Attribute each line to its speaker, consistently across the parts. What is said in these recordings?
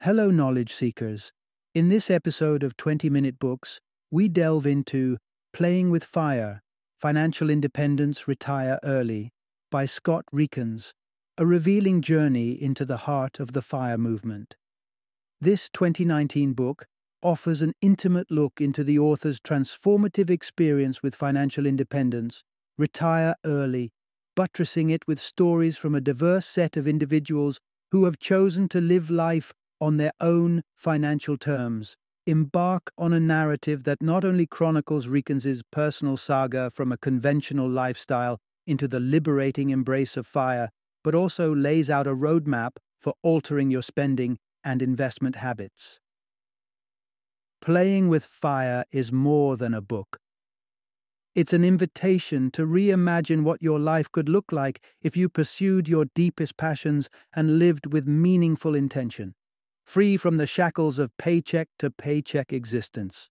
Speaker 1: Hello, knowledge seekers. In this episode of 20-Minute Books, we delve into Playing with Fire, Financial Independence, Retire Early by Scott Riekens, a revealing journey into the heart of the FIRE movement. This 2019 book offers an intimate look into the author's transformative experience with financial independence, Retire Early, buttressing it with stories from a diverse set of individuals who have chosen to live life on their own financial terms. Embark on a narrative that not only chronicles Riekens' personal saga from a conventional lifestyle into the liberating embrace of FIRE, but also lays out a roadmap for altering your spending and investment habits. Playing with Fire is more than a book. It's an invitation to reimagine what your life could look like if you pursued your deepest passions and lived with meaningful intention, free from the shackles of paycheck-to-paycheck existence.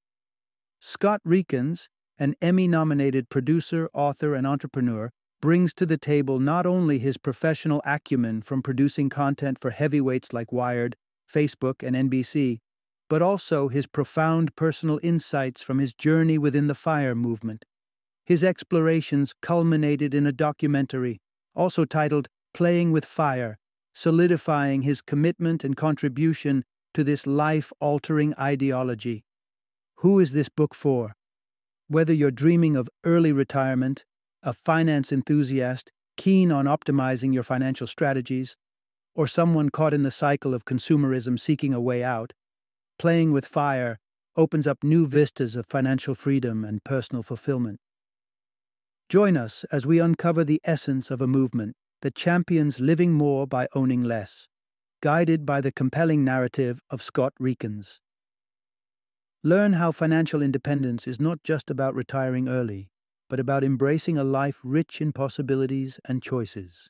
Speaker 1: Scott Riekens, an Emmy-nominated producer, author, and entrepreneur, brings to the table not only his professional acumen from producing content for heavyweights like Wired, Facebook, and NBC, but also his profound personal insights from his journey within the FIRE movement. His explorations culminated in a documentary, also titled Playing with Fire, solidifying his commitment and contribution to this life-altering ideology. Who is this book for? Whether you're dreaming of early retirement, a finance enthusiast keen on optimizing your financial strategies, or someone caught in the cycle of consumerism seeking a way out, Playing with Fire opens up new vistas of financial freedom and personal fulfillment. Join us as we uncover the essence of a movement that champions living more by owning less, guided by the compelling narrative of Scott Riekens. Learn how financial independence is not just about retiring early, but about embracing a life rich in possibilities and choices.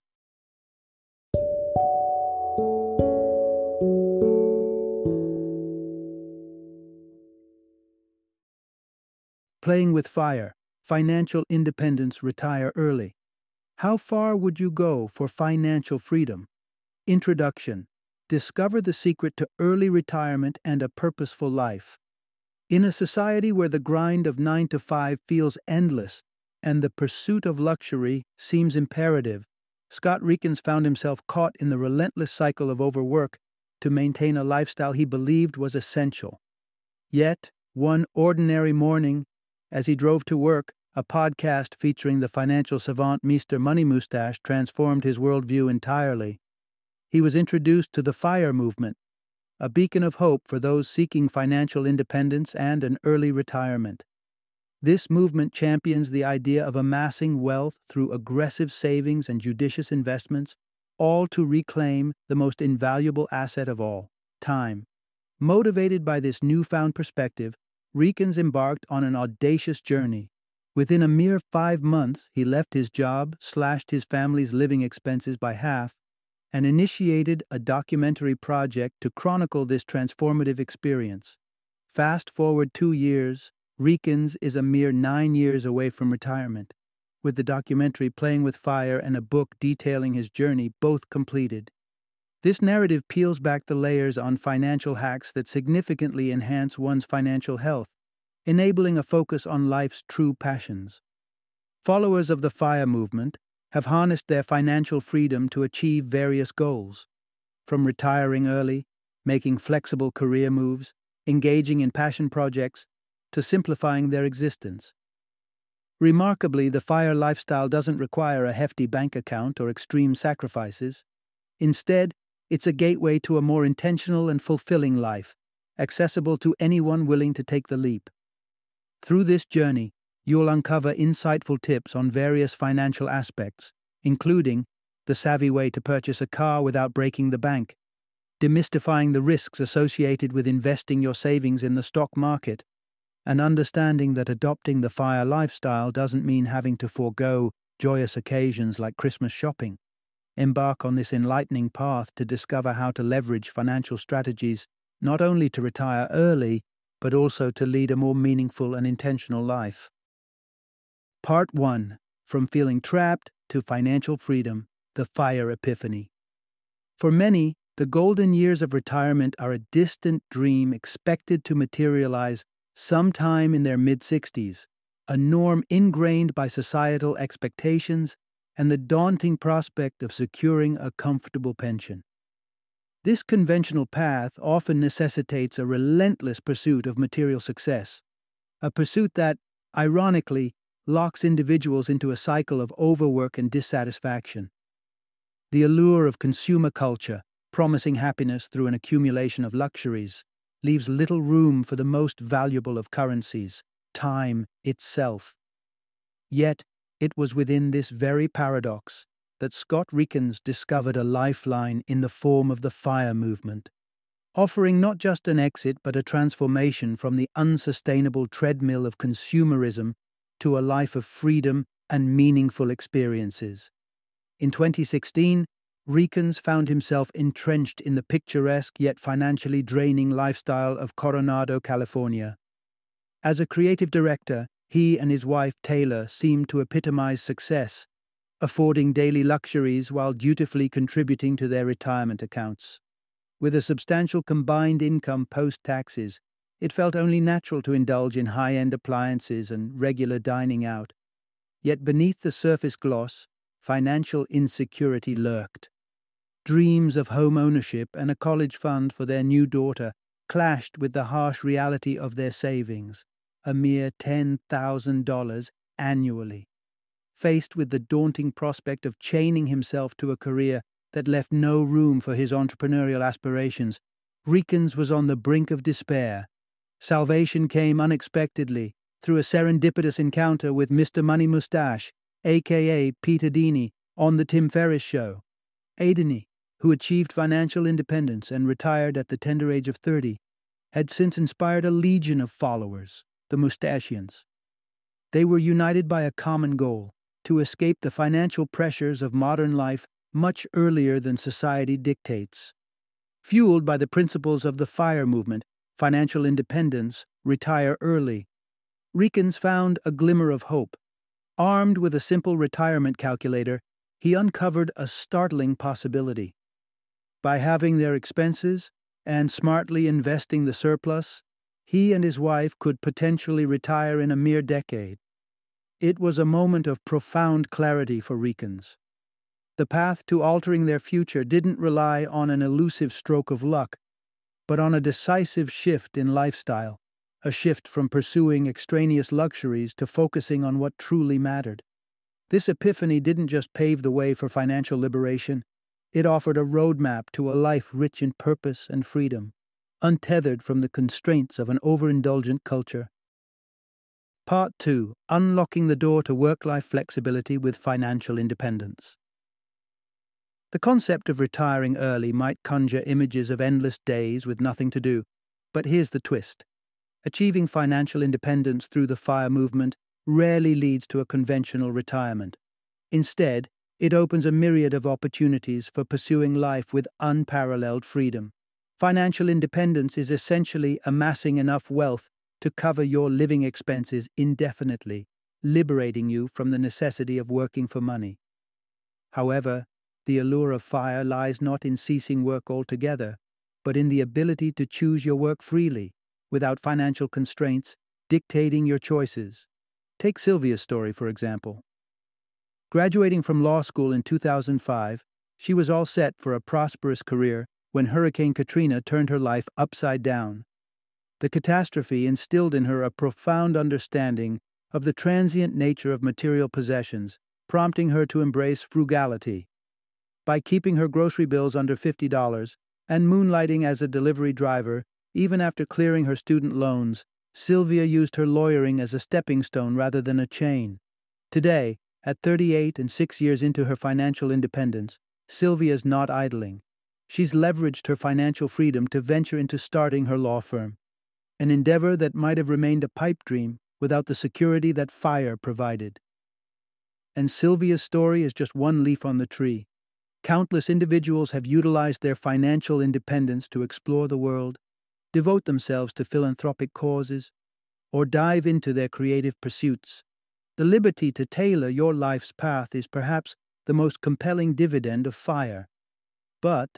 Speaker 1: Playing with Fire, Financial Independence, Retire Early. How far would you go for financial freedom? Introduction. Discover the secret to early retirement and a purposeful life. In a society where the grind of 9 to 5 feels endless and the pursuit of luxury seems imperative, Scott Riekens found himself caught in the relentless cycle of overwork to maintain a lifestyle he believed was essential. Yet, one ordinary morning, as he drove to work, a podcast featuring the financial savant Mr. Money Mustache transformed his worldview entirely. He was introduced to the FIRE movement, a beacon of hope for those seeking financial independence and an early retirement. This movement champions the idea of amassing wealth through aggressive savings and judicious investments, all to reclaim the most invaluable asset of all, time. Motivated by this newfound perspective, Riekens embarked on an audacious journey. Within a mere 5 months, he left his job, slashed his family's living expenses by half, and initiated a documentary project to chronicle this transformative experience. Fast forward 2 years, Riekens is a mere 9 years away from retirement, with the documentary Playing with Fire and a book detailing his journey both completed. This narrative peels back the layers on financial hacks that significantly enhance one's financial health, enabling a focus on life's true passions. Followers of the FIRE movement have harnessed their financial freedom to achieve various goals, from retiring early, making flexible career moves, engaging in passion projects, to simplifying their existence. Remarkably, the FIRE lifestyle doesn't require a hefty bank account or extreme sacrifices. Instead, it's a gateway to a more intentional and fulfilling life, accessible to anyone willing to take the leap. Through this journey, you'll uncover insightful tips on various financial aspects, including the savvy way to purchase a car without breaking the bank, demystifying the risks associated with investing your savings in the stock market, and understanding that adopting the FIRE lifestyle doesn't mean having to forego joyous occasions like Christmas shopping. Embark on this enlightening path to discover how to leverage financial strategies not only to retire early, but also to lead a more meaningful and intentional life. Part 1. From Feeling Trapped to Financial Freedom, the FIRE Epiphany. For many, The golden years of retirement are a distant dream expected to materialize sometime in their mid-60s, a norm ingrained by societal expectations and the daunting prospect of securing a comfortable pension. This conventional path often necessitates a relentless pursuit of material success, a pursuit that, ironically, locks individuals into a cycle of overwork and dissatisfaction. The allure of consumer culture, promising happiness through an accumulation of luxuries, leaves little room for the most valuable of currencies, time itself. Yet, it was within this very paradox that Scott Rieckens discovered a lifeline in the form of the FIRE movement, offering not just an exit but a transformation from the unsustainable treadmill of consumerism to a life of freedom and meaningful experiences. In 2016, Rieckens found himself entrenched in the picturesque yet financially draining lifestyle of Coronado, California. As a creative director, he and his wife Taylor seemed to epitomize success, affording daily luxuries while dutifully contributing to their retirement accounts. With a substantial combined income post-taxes, it felt only natural to indulge in high-end appliances and regular dining out. Yet beneath the surface gloss, financial insecurity lurked. Dreams of home ownership and a college fund for their new daughter clashed with the harsh reality of their savings, a mere $10,000 annually. Faced with the daunting prospect of chaining himself to a career that left no room for his entrepreneurial aspirations, Rieckens was on the brink of despair. Salvation came unexpectedly through a serendipitous encounter with Mr. Money Mustache, a.k.a. Peter Dini, on The Tim Ferriss Show. Adeni, who achieved financial independence and retired at the tender age of 30, had since inspired a legion of followers, the Mustachians. They were united by a common goal: to escape the financial pressures of modern life much earlier than society dictates. Fueled by the principles of the FIRE movement, financial independence, retire early, Rieckens found a glimmer of hope. Armed with a simple retirement calculator, he uncovered a startling possibility. By halving their expenses and smartly investing the surplus, he and his wife could potentially retire in a mere decade. It was a moment of profound clarity for Rieckens. The path to altering their future didn't rely on an elusive stroke of luck, but on a decisive shift in lifestyle, a shift from pursuing extraneous luxuries to focusing on what truly mattered. This epiphany didn't just pave the way for financial liberation, it offered a roadmap to a life rich in purpose and freedom, untethered from the constraints of an overindulgent culture. Part 2. Unlocking the door to work-life flexibility with financial independence. The concept of retiring early might conjure images of endless days with nothing to do, but here's the twist. Achieving financial independence through the FIRE movement rarely leads to a conventional retirement. Instead, it opens a myriad of opportunities for pursuing life with unparalleled freedom. Financial independence is essentially amassing enough wealth to cover your living expenses indefinitely, liberating you from the necessity of working for money. However, the allure of FIRE lies not in ceasing work altogether, but in the ability to choose your work freely, without financial constraints dictating your choices. Take Sylvia's story, for example. Graduating from law school in 2005, she was all set for a prosperous career when Hurricane Katrina turned her life upside down. The catastrophe instilled in her a profound understanding of the transient nature of material possessions, prompting her to embrace frugality. By keeping her grocery bills under $50 and moonlighting as a delivery driver, even after clearing her student loans, Sylvia used her lawyering as a stepping stone rather than a chain. Today, at 38 and 6 years into her financial independence, Sylvia's not idling. She's leveraged her financial freedom to venture into starting her law firm, an endeavor that might have remained a pipe dream without the security that FIRE provided. And Sylvia's story is just one leaf on the tree. Countless individuals have utilized their financial independence to explore the world, devote themselves to philanthropic causes, or dive into their creative pursuits. The liberty to tailor your life's path is perhaps the most compelling dividend of FIRE. But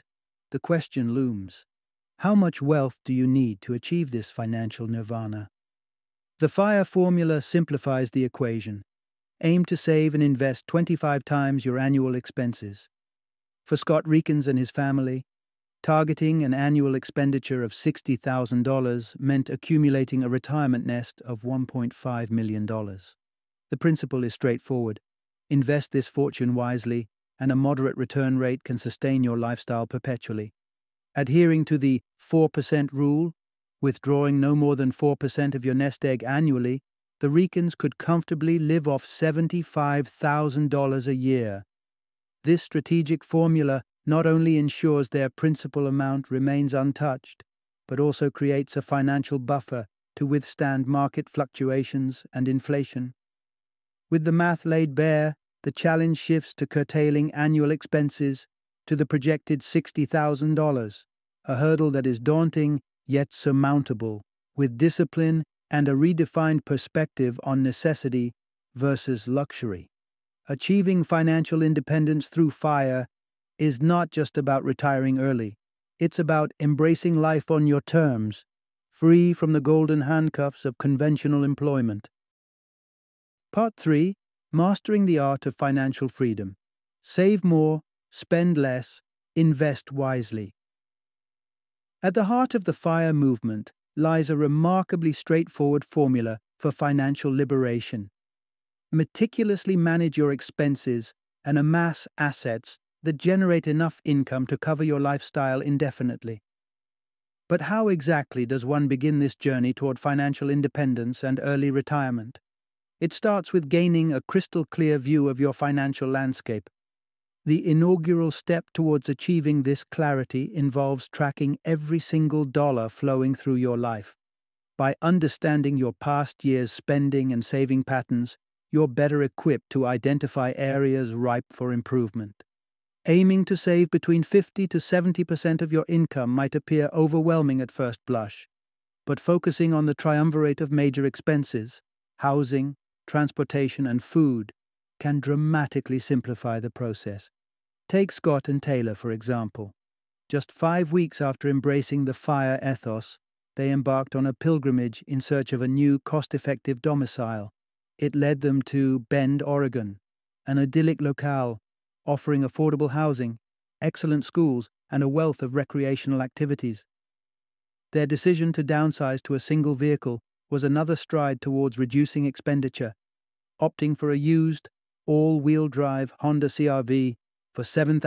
Speaker 1: the question looms. How much wealth do you need to achieve this financial nirvana? The FIRE formula simplifies the equation. Aim to save and invest 25 times your annual expenses. For Scott Reekins and his family, targeting an annual expenditure of $60,000 meant accumulating a retirement nest of $1.5 million. The principle is straightforward. Invest this fortune wisely, and a moderate return rate can sustain your lifestyle perpetually. Adhering to the 4% rule, withdrawing no more than 4% of your nest egg annually, the Reekins could comfortably live off $75,000 a year. This strategic formula not only ensures their principal amount remains untouched, but also creates a financial buffer to withstand market fluctuations and inflation. With the math laid bare, the challenge shifts to curtailing annual expenses to the projected $60,000, a hurdle that is daunting yet surmountable, with discipline and a redefined perspective on necessity versus luxury. Achieving financial independence through FIRE is not just about retiring early. It's about embracing life on your terms, free from the golden handcuffs of conventional employment. Part 3. Mastering the art of financial freedom. Save more, spend less, invest wisely. At the heart of the FIRE movement lies a remarkably straightforward formula for financial liberation. Meticulously manage your expenses and amass assets that generate enough income to cover your lifestyle indefinitely. But how exactly does one begin this journey toward financial independence and early retirement? It starts with gaining a crystal clear view of your financial landscape. The inaugural step towards achieving this clarity involves tracking every single dollar flowing through your life. By understanding your past year's spending and saving patterns, you're better equipped to identify areas ripe for improvement. Aiming to save between 50 to 70% of your income might appear overwhelming at first blush, but focusing on the triumvirate of major expenses, housing, transportation, and food, can dramatically simplify the process. Take Scott and Taylor, for example. Just 5 weeks after embracing the FIRE ethos, they embarked on a pilgrimage in search of a new, cost-effective domicile. It led them to Bend, Oregon, an idyllic locale offering affordable housing, excellent schools, and a wealth of recreational activities. Their decision to downsize to a single vehicle was another stride towards reducing expenditure, opting for a used, all-wheel drive Honda CR-V for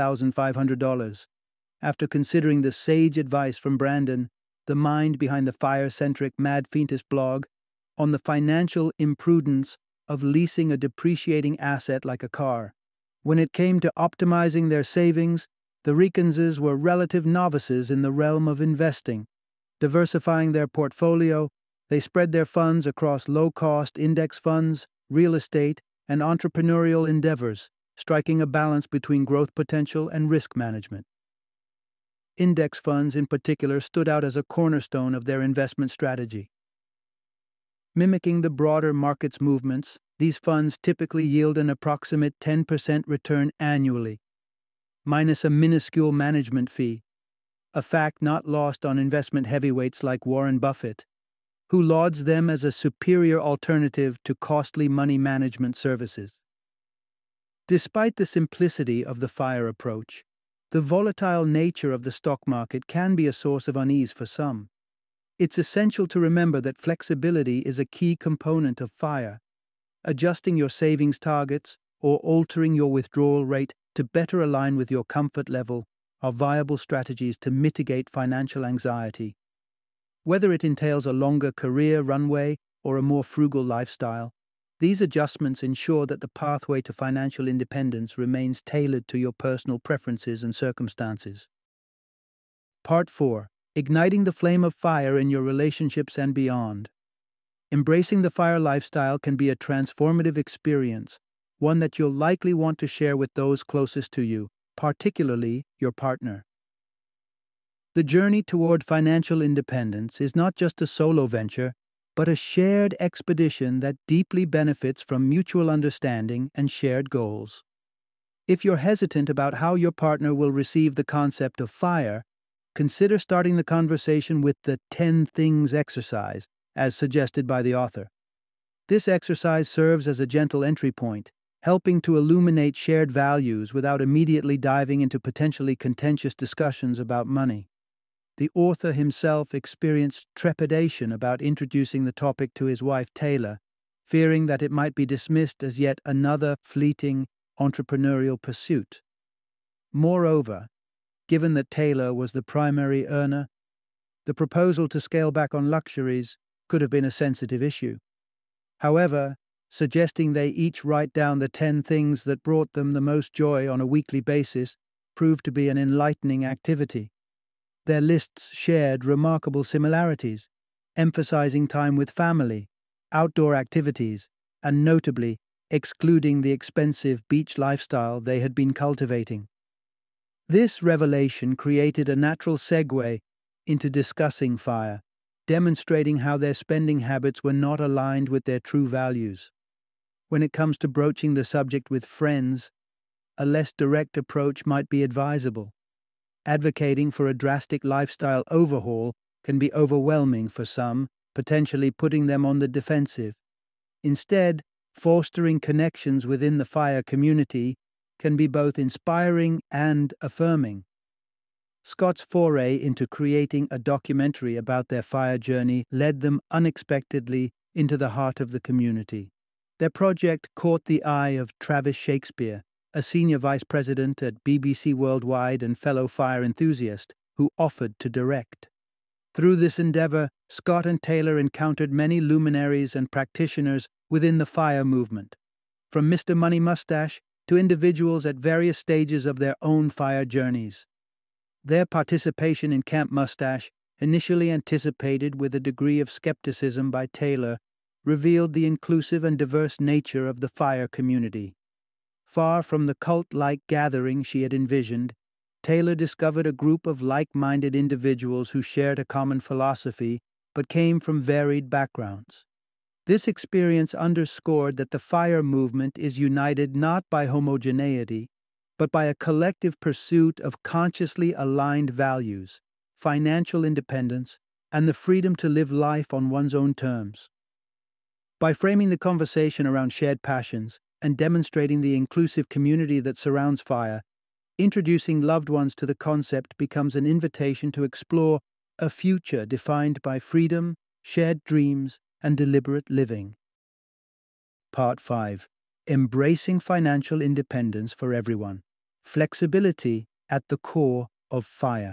Speaker 1: $7,500. After considering the sage advice from Brandon, the mind behind the FIRE-centric Mad Fientist blog, on the financial imprudence of leasing a depreciating asset like a car. When it came to optimizing their savings, the Reekinses were relative novices in the realm of investing. Diversifying their portfolio, they spread their funds across low-cost index funds, real estate, and entrepreneurial endeavors, striking a balance between growth potential and risk management. Index funds in particular stood out as a cornerstone of their investment strategy. Mimicking the broader market's movements, these funds typically yield an approximate 10% return annually, minus a minuscule management fee, a fact not lost on investment heavyweights like Warren Buffett, who lauds them as a superior alternative to costly money management services. Despite the simplicity of the FIRE approach, the volatile nature of the stock market can be a source of unease for some. It's essential to remember that flexibility is a key component of FIRE. Adjusting your savings targets or altering your withdrawal rate to better align with your comfort level are viable strategies to mitigate financial anxiety. Whether it entails a longer career runway or a more frugal lifestyle, these adjustments ensure that the pathway to financial independence remains tailored to your personal preferences and circumstances. Part 4. Igniting the flame of FIRE in your relationships and beyond. Embracing the FIRE lifestyle can be a transformative experience, one that you'll likely want to share with those closest to you, particularly your partner. The journey toward financial independence is not just a solo venture, but a shared expedition that deeply benefits from mutual understanding and shared goals. If you're hesitant about how your partner will receive the concept of FIRE, consider starting the conversation with the 10 things exercise, as suggested by the author. This exercise serves as a gentle entry point, helping to illuminate shared values without immediately diving into potentially contentious discussions about money. The author himself experienced trepidation about introducing the topic to his wife Taylor, fearing that it might be dismissed as yet another fleeting entrepreneurial pursuit. Moreover, given that Taylor was the primary earner, the proposal to scale back on luxuries could have been a sensitive issue. However, suggesting they each write down the 10 things that brought them the most joy on a weekly basis proved to be an enlightening activity. Their lists shared remarkable similarities, emphasizing time with family, outdoor activities, and notably, excluding the expensive beach lifestyle they had been cultivating. This revelation created a natural segue into discussing FIRE, demonstrating how their spending habits were not aligned with their true values. When it comes to broaching the subject with friends, a less direct approach might be advisable. Advocating for a drastic lifestyle overhaul can be overwhelming for some, potentially putting them on the defensive. Instead, fostering connections within the FIRE community can be both inspiring and affirming. Scott's foray into creating a documentary about their FIRE journey led them unexpectedly into the heart of the community. Their project caught the eye of Travis Shakespeare, a senior vice president at BBC Worldwide and fellow FIRE enthusiast, who offered to direct. Through this endeavor, Scott and Taylor encountered many luminaries and practitioners within the FIRE movement, from Mr. Money Mustache to individuals at various stages of their own FIRE journeys. Their participation in Camp Mustache, initially anticipated with a degree of skepticism by Taylor, revealed the inclusive and diverse nature of the FIRE community. Far from the cult-like gathering she had envisioned, Taylor discovered a group of like-minded individuals who shared a common philosophy but came from varied backgrounds. This experience underscored that the FIRE movement is united not by homogeneity, but by a collective pursuit of consciously aligned values, financial independence, and the freedom to live life on one's own terms. By framing the conversation around shared passions and demonstrating the inclusive community that surrounds FIRE, introducing loved ones to the concept becomes an invitation to explore a future defined by freedom, shared dreams, and deliberate living. Part 5. Embracing financial independence for everyone. Flexibility at the core of FIRE.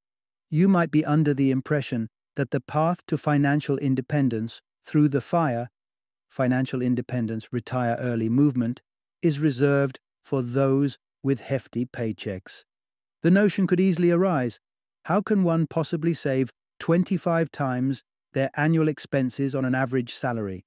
Speaker 1: You might be under the impression that the path to financial independence through the FIRE, Financial Independence Retire Early movement, is reserved for those with hefty paychecks. The notion could easily arise: how can one possibly save 25 times their annual expenses on an average salary?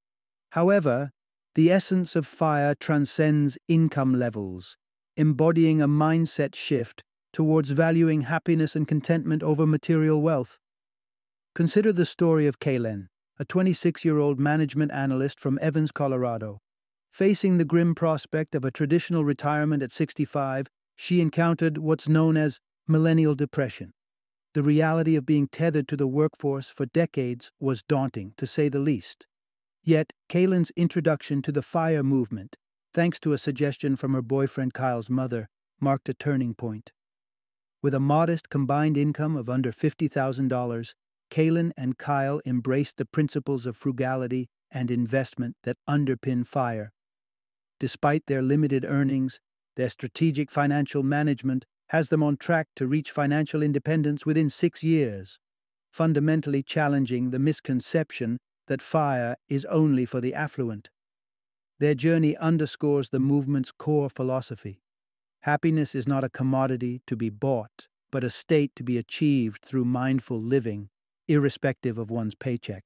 Speaker 1: However, the essence of FIRE transcends income levels, embodying a mindset shift towards valuing happiness and contentment over material wealth. Consider the story of Kaylin, a 26-year-old management analyst from Evans, Colorado. Facing the grim prospect of a traditional retirement at 65, she encountered what's known as millennial depression. The reality of being tethered to the workforce for decades was daunting, to say the least. Yet, Kaylin's introduction to the FIRE movement, thanks to a suggestion from her boyfriend Kyle's mother, marked a turning point. With a modest combined income of under $50,000, Kaylin and Kyle embraced the principles of frugality and investment that underpin FIRE. Despite their limited earnings, their strategic financial management has them on track to reach financial independence within 6 years, fundamentally challenging the misconception that FIRE is only for the affluent. Their journey underscores the movement's core philosophy. Happiness is not a commodity to be bought, but a state to be achieved through mindful living, irrespective of one's paycheck.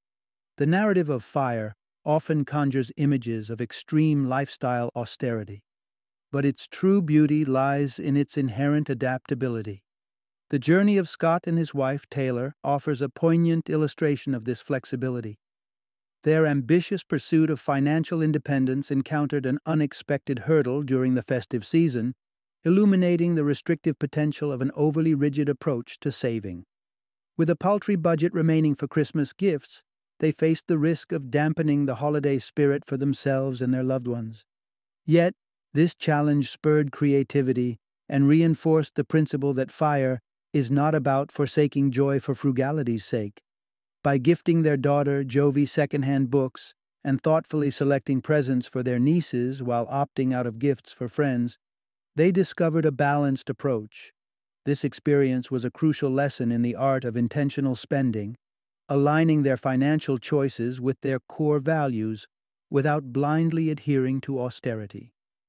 Speaker 1: The narrative of FIRE often conjures images of extreme lifestyle austerity, but its true beauty lies in its inherent adaptability. The journey of Scott and his wife, Taylor, offers a poignant illustration of this flexibility. Their ambitious pursuit of financial independence encountered an unexpected hurdle during the festive season, illuminating the restrictive potential of an overly rigid approach to saving. With a paltry budget remaining for Christmas gifts, they faced the risk of dampening the holiday spirit for themselves and their loved ones. Yet, this challenge spurred creativity and reinforced the principle that FIRE is not about forsaking joy for frugality's sake. By gifting their daughter Jovi secondhand books and thoughtfully selecting presents for their nieces while opting out of gifts for friends, they discovered a balanced approach. This experience was a crucial lesson in the art of intentional spending, aligning their financial choices with their core values without blindly adhering to austerity.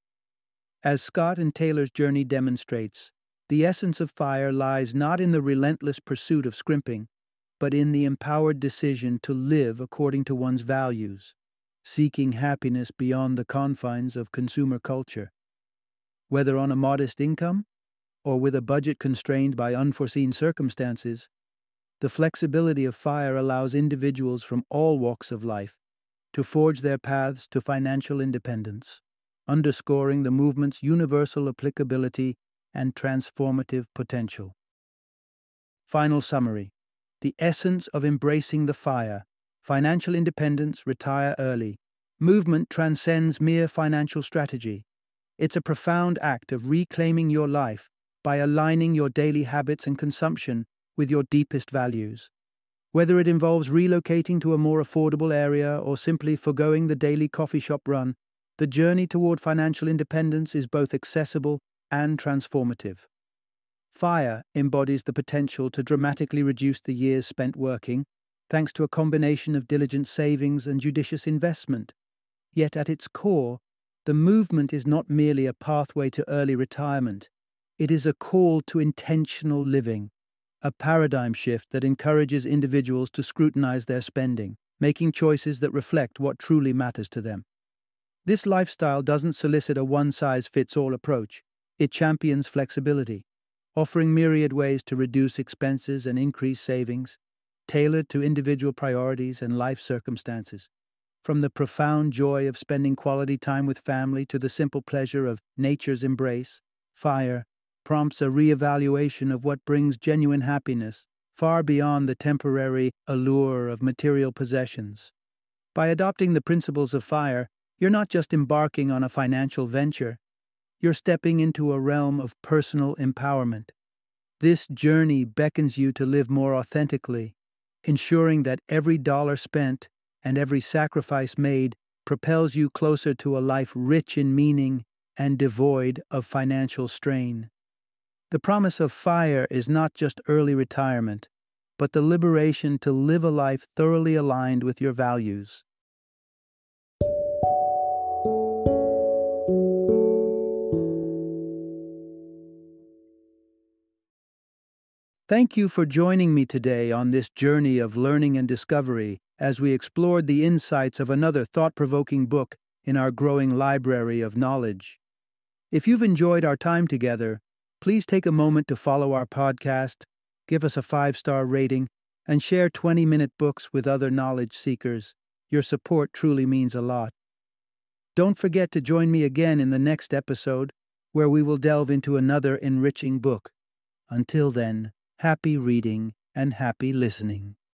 Speaker 1: As Scott and Taylor's journey demonstrates, the essence of FIRE lies not in the relentless pursuit of scrimping, but in the empowered decision to live according to one's values, seeking happiness beyond the confines of consumer culture. Whether on a modest income, or with a budget constrained by unforeseen circumstances, the flexibility of FIRE allows individuals from all walks of life to forge their paths to financial independence, underscoring the movement's universal applicability and transformative potential. Final summary: the essence of embracing the FIRE, financial independence, retire early, movement transcends mere financial strategy. It's a profound act of reclaiming your life by aligning your daily habits and consumption with your deepest values. Whether it involves relocating to a more affordable area or simply forgoing the daily coffee shop run, the journey toward financial independence is both accessible and transformative. FIRE embodies the potential to dramatically reduce the years spent working, thanks to a combination of diligent savings and judicious investment. Yet at its core, the movement is not merely a pathway to early retirement. It is a call to intentional living, a paradigm shift that encourages individuals to scrutinize their spending, making choices that reflect what truly matters to them. This lifestyle doesn't solicit a one-size-fits-all approach. It champions flexibility, offering myriad ways to reduce expenses and increase savings, tailored to individual priorities and life circumstances. From the profound joy of spending quality time with family to the simple pleasure of nature's embrace, FIRE prompts a reevaluation of what brings genuine happiness, far beyond the temporary allure of material possessions. By adopting the principles of FIRE, you're not just embarking on a financial venture, you're stepping into a realm of personal empowerment. This journey beckons you to live more authentically, ensuring that every dollar spent and every sacrifice made propels you closer to a life rich in meaning and devoid of financial strain. The promise of FIRE is not just early retirement, but the liberation to live a life thoroughly aligned with your values. Thank you for joining me today on this journey of learning and discovery as we explored the insights of another thought-provoking book in our growing library of knowledge. If you've enjoyed our time together, please take a moment to follow our podcast, give us a 5-star rating, and share 20-minute books with other knowledge seekers. Your support truly means a lot. Don't forget to join me again in the next episode, where we will delve into another enriching book. Until then, happy reading and happy listening.